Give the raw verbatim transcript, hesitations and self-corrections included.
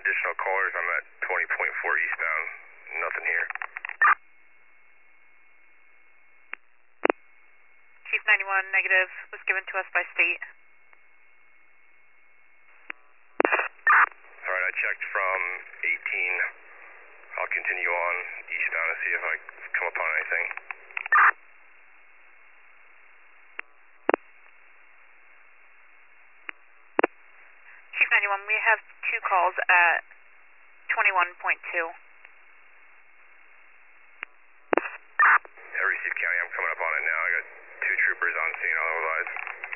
additional callers. I'm at twenty point four eastbound. Nothing here. Chief ninety-one, negative, was given to us by state. Alright, I checked from eighteen. I'll continue on eastbound and see if I come upon anything. Chief ninety-one, we have two calls at twenty-one point two. Yeah, Receive County, I'm coming up on it now. I got two troopers on scene otherwise.